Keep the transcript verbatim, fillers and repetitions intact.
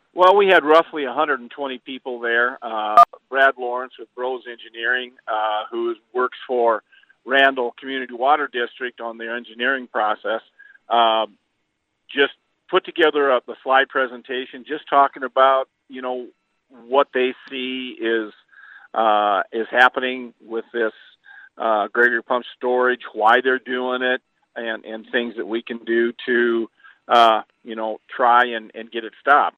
Well, we had roughly one hundred twenty people there. Uh, Brad Lawrence with Bros Engineering, uh, who works for Randall Community Water District on their engineering process, um, just put together a, the slide presentation, just talking about, you know, what they see is uh, is happening with this uh, Gregory Pump Storage, why they're doing it, and, and things that we can do to, uh, you know, try and, and get it stopped.